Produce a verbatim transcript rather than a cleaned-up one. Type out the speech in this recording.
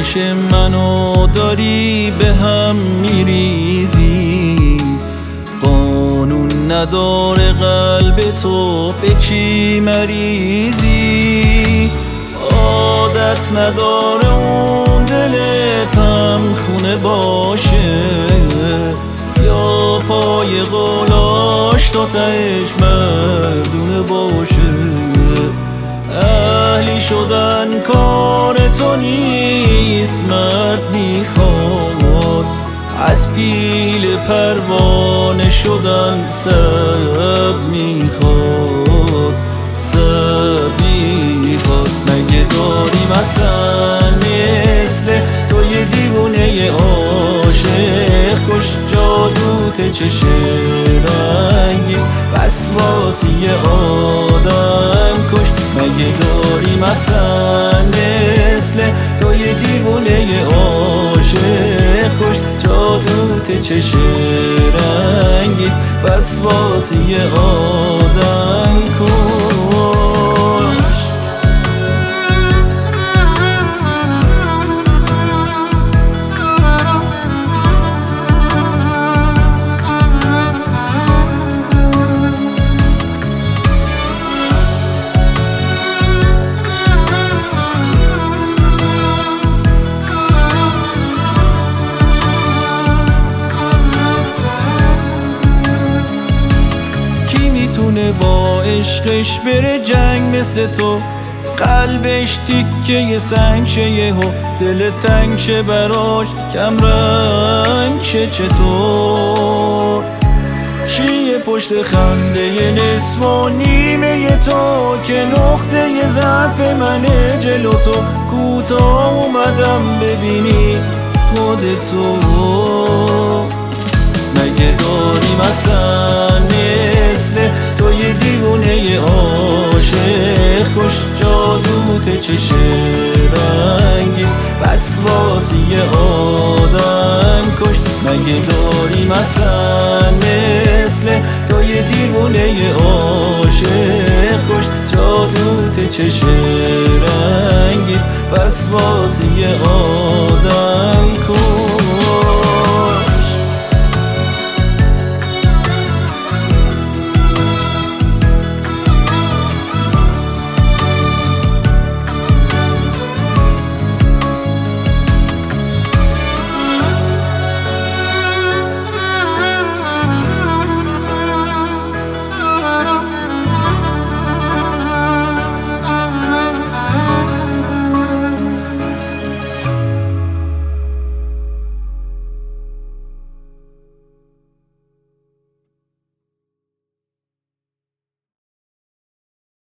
لاش منو داری به هم میریزی. قانون نداره قلب تو به چی مریضی. عادت نداره اون دلت هم خونه باشه، یا پای قولاش تا تهش مردونه باشه. اهلی شدن کار تو نیست، مرد میخواد از پیل پروانه شدن سب میخواد، سب میخواد. مگه داری مثلا مثل تو یه دیوونه عاشق، خوش جادوت چشه رنگی وسواسی آدم کش. مگه داری مثلا مثل تو یه دیوونه عاشق، خوش جادوت چشه رنگی وسواسی آدم کش. با عشقش بره جنگ مثل تو، قلبش تیکه سنگ شه یهو، دل تنگ شه براش کم رنگ شه چطور؟ چیه پشت خنده نصف و نیمه تو که نقطه ضعف منه جلو تو؟ کوتاه اومدم ببینی خودتو. مگه داری مثلا مثل تو یه دیوونه عاشق، خوش جادوت چشه رنگی وسواسی آدم کش. مگه داری مثلا مثل تو یه دیوونه عاشق، خوش جادوت چشه رنگی وسواسی آدم